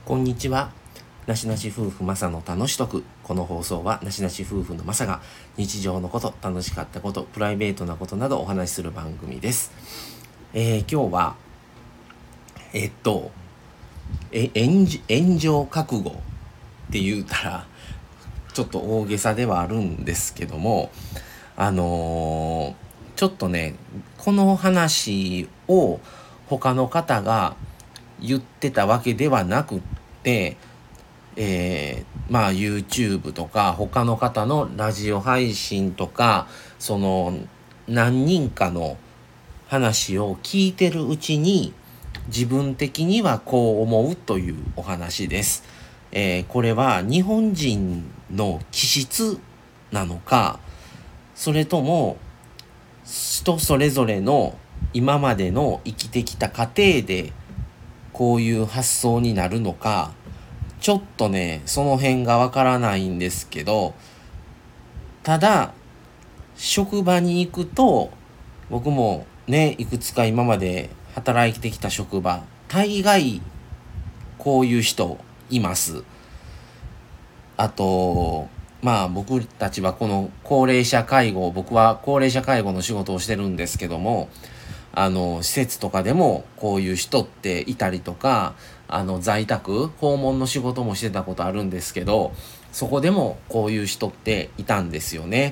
こんにちは。なしなし夫婦マサの楽しとく。この放送はなしなし夫婦のマサが日常のこと、楽しかったこと、プライベートなことなどお話しする番組です。今日は炎上覚悟って言うたらちょっと大げさではあるんですけども、ちょっとね、この話を他の方が言ってたわけではなくって、YouTube とか他の方のラジオ配信とか、その何人かの話を聞いてるうちに自分的にはこう思うというお話です。これは日本人の気質なのか、それとも人それぞれの今までの生きてきた過程でこういう発想になるのか、ちょっとねその辺がわからないんですけど、ただ職場に行くと、僕もねいくつか今まで働いてきた職場、大概こういう人います。あと僕たちはこの高齢者介護、僕は高齢者介護の仕事をしてるんですけども、施設とかでもこういう人っていたりとか、在宅訪問の仕事もしてたことあるんですけど、そこでもこういう人っていたんですよね。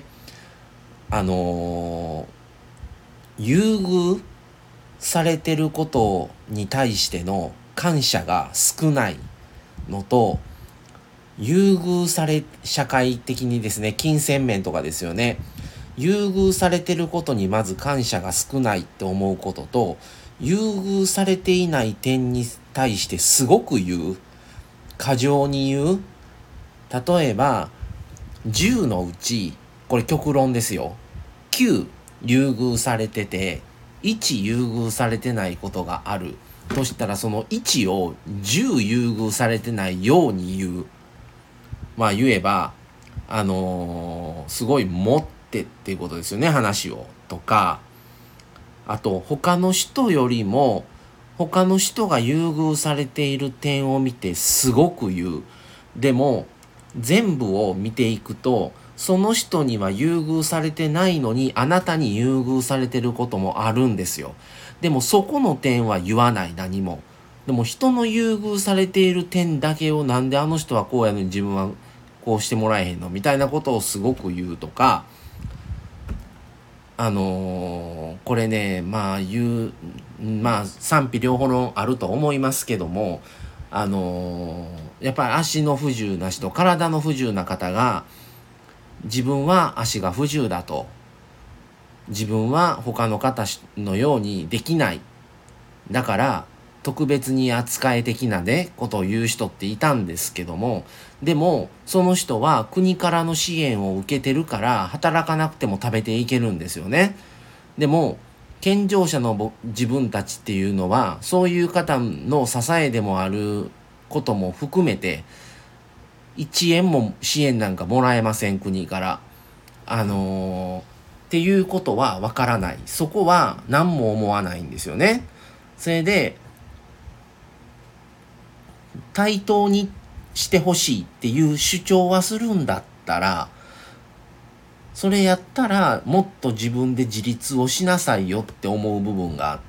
優遇されてることに対しての感謝が少ないのと、優遇され、社会的にですね、金銭面とかですよね、優遇されてることにまず感謝が少ないって思うことと、優遇されていない点に対してすごく言う、過剰に言う。例えば10のうち、これ極論ですよ、9優遇されてて1優遇されてないことがあるとしたら、その1を10優遇されてないように言う。言えばすごい持ってっていうことですよね、話を。とか、あと他の人よりも他の人が優遇されている点を見てすごく言う。でも全部を見ていくと、その人には優遇されてないのにあなたに優遇されてることもあるんですよ。でもそこの点は言わない、何も。でも人の優遇されている点だけを、なんであの人はこうやのに自分はこうしてもらえへんのみたいなことをすごく言うとか、これね、賛否両論あると思いますけども、やっぱり足の不自由な人、体の不自由な方が、自分は足が不自由だと、自分は他の方のようにできない、だから特別に扱い的なことを言う人っていたんですけども、でもその人は国からの支援を受けてるから働かなくても食べていけるんですよね。でも健常者の自分たちっていうのは、そういう方の支えでもあることも含めて1円も支援なんかもらえません、国から。っていうことはわからない。そこは何も思わないんですよね。それで対等にしてほしいっていう主張はするんだったら、それやったらもっと自分で自立をしなさいよって思う部分があって、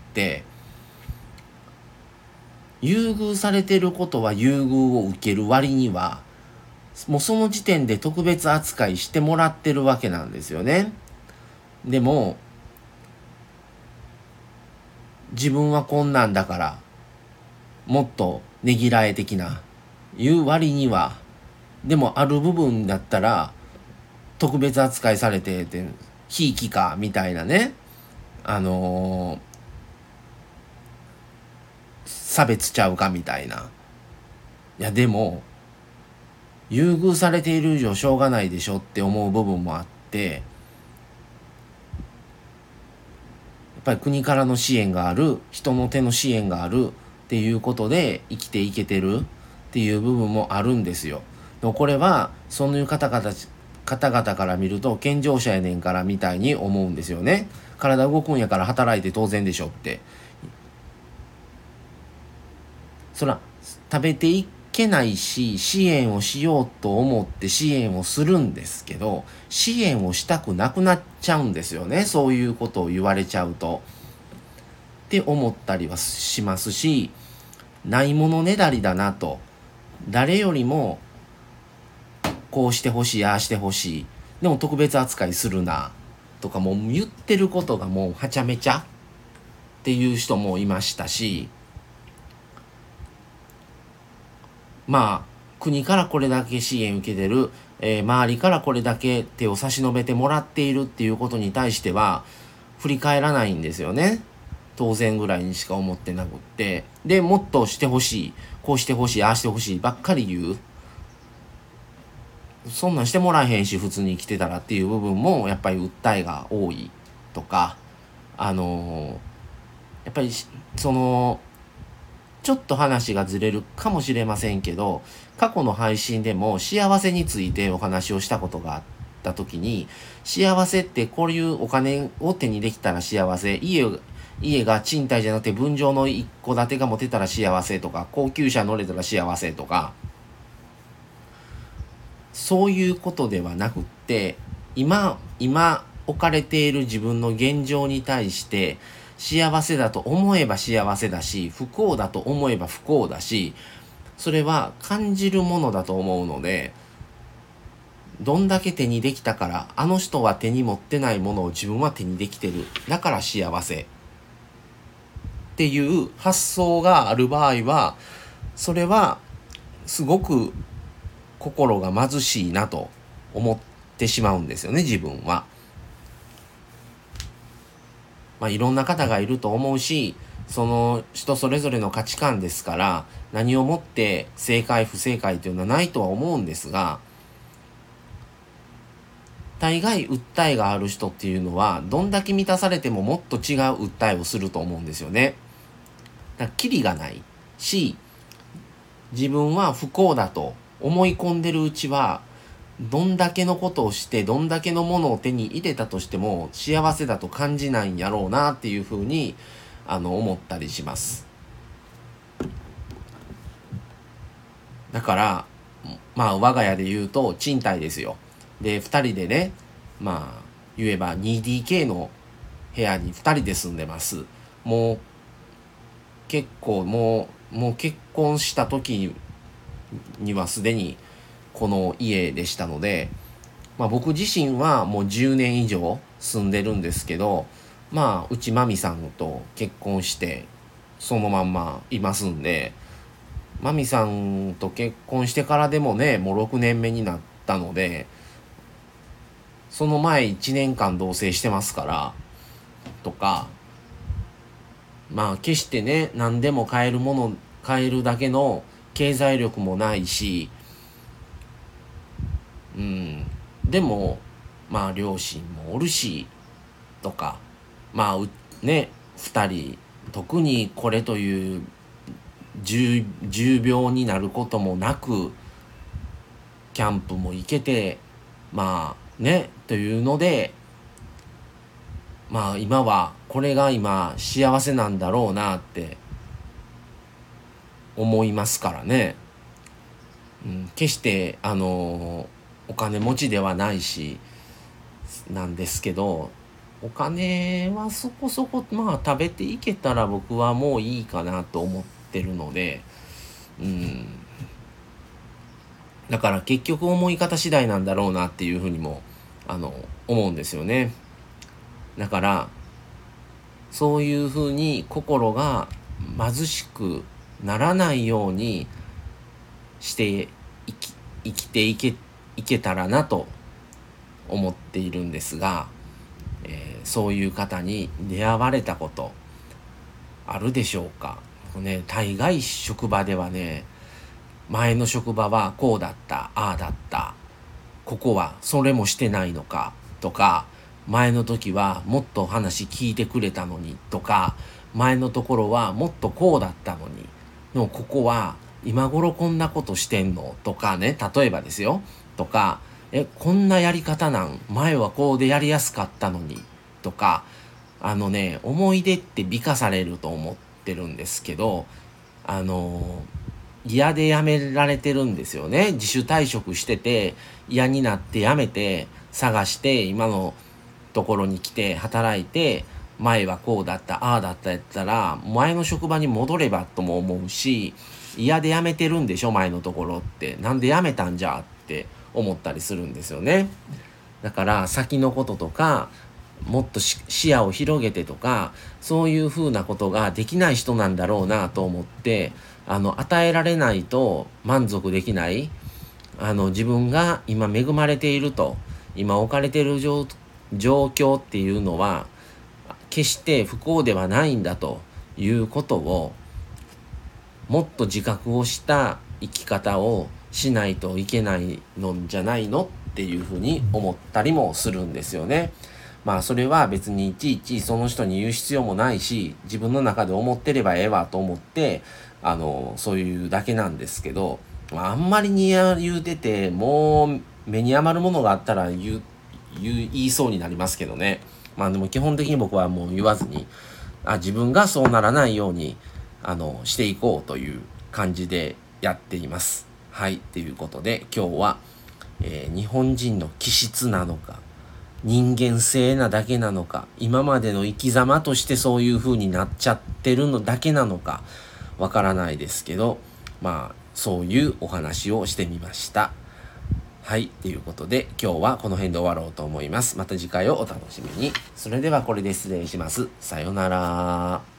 優遇されてることは優遇を受ける割にはもうその時点で特別扱いしてもらってるわけなんですよね。でも自分はこんなんだからもっとねぎらえ的な言う割には、でもある部分だったら特別扱いされててひいきかみたいなね、差別ちゃうかみたいな。いやでも優遇されている以上しょうがないでしょって思う部分もあって、やっぱり国からの支援がある、人の手の支援があるっていうことで生きていけてるっていう部分もあるんですよ。でもこれはそういう方々から見ると健常者やねんからみたいに思うんですよね。体動くんやから働いて当然でしょって。そら食べていけないし、支援をしようと思って支援をするんですけど、支援をしたくなくなっちゃうんですよね。そういうことを言われちゃうと。って思ったりはしますし、ないものねだりだなと。誰よりもこうしてほしい、ああしてほしい。でも特別扱いするな。とかもう言ってることがもうはちゃめちゃっていう人もいましたし、まあ国からこれだけ支援受けてる、周りからこれだけ手を差し伸べてもらっているっていうことに対しては振り返らないんですよね。当然ぐらいにしか思ってなくって、でもっとしてほしい、こうしてほしい、ああしてほしいばっかり言う。そんなんしてもらえへんし普通に生きてたらっていう部分もやっぱり訴えが多いとか、やっぱりそのちょっと話がずれるかもしれませんけど、過去の配信でも幸せについてお話をしたことがあった時に、幸せってこういうお金を手にできたら幸せ、家が賃貸じゃなくて分譲の一戸建てが持てたら幸せとか、高級車乗れたら幸せとか、そういうことではなくって、今置かれている自分の現状に対して幸せだと思えば幸せだし、不幸だと思えば不幸だし、それは感じるものだと思うので、どんだけ手にできたから、あの人は手に持ってないものを自分は手にできてる、だから幸せっていう発想がある場合は、それはすごく心が貧しいなと思ってしまうんですよね、自分は。いろんな方がいると思うし、その人それぞれの価値観ですから、何をもって正解不正解というのはないとは思うんですが、大概訴えがある人っていうのは、どんだけ満たされてももっと違う訴えをすると思うんですよね。だからキリがないし、自分は不幸だと思い込んでるうちは、どんだけのことをしてどんだけのものを手に入れたとしても幸せだと感じないんやろうなっていうふうに思ったりします。だから我が家で言うと賃貸ですよ。で2人でね、言えば 2DK の部屋に2人で住んでます。もう結構もう結婚した時にはすでにこの家でしたので、僕自身はもう10年以上住んでるんですけど、うちマミさんと結婚してそのまんまいますんで、マミさんと結婚してからでもね、もう6年目になったので、その前1年間同棲してますからとか、決してね、何でも買えるだけの経済力もないし、でも両親もおるしとか、2人特にこれという重病になることもなく、キャンプも行けてというので、今はこれが今幸せなんだろうなって思いますからね。決してお金持ちではないしなんですけど、お金はそこそこ食べていけたら僕はもういいかなと思ってるので、だから結局思い方次第なんだろうなっていうふうにも思うんですよね。だからそういうふうに心が貧しくならないようにして生きていけたらなと思っているんですが、そういう方に出会われたことあるでしょうか。大概職場ではね、前の職場はこうだった、ああだった、ここはそれもしてないのかとか、前の時はもっと話聞いてくれたのにとか、前のところはもっとこうだったのに、でもここは今頃こんなことしてんのとかね、例えばですよとか、こんなやり方なん前はこうでやりやすかったのにとか、思い出って美化されると思ってるんですけど、 嫌で辞められてるんですよね。自主退職してて嫌になって辞めて探して今のところに来て働いて、前はこうだったああだったやったら前の職場に戻ればとも思うし、嫌で辞めてるんでしょ前のところって、なんで辞めたんじゃって思ったりするんですよね。だから先のこととかもっと視野を広げてとか、そういうふうなことができない人なんだろうなと思って、与えられないと満足できない、自分が今恵まれていると、今置かれている状況っていうのは決して不幸ではないんだということを、もっと自覚をした生き方をしないといけないのじゃないのっていうふうに思ったりもするんですよね。まあそれは別にいちいちその人に言う必要もないし、自分の中で思ってればええわと思ってそういうだけなんですけど、あんまりに言うててもう目に余るものがあったら言いそうになりますけどね。まあでも基本的に僕はもう言わずに、自分がそうならないようにしていこうという感じでやっています。はい、ということで今日は、日本人の気質なのか人間性なだけなのか、今までの生き様としてそういう風になっちゃってるのだけなのかわからないですけど、まあそういうお話をしてみました。はい、ということで今日はこの辺で終わろうと思います。また次回をお楽しみに。それではこれで失礼します。さようなら。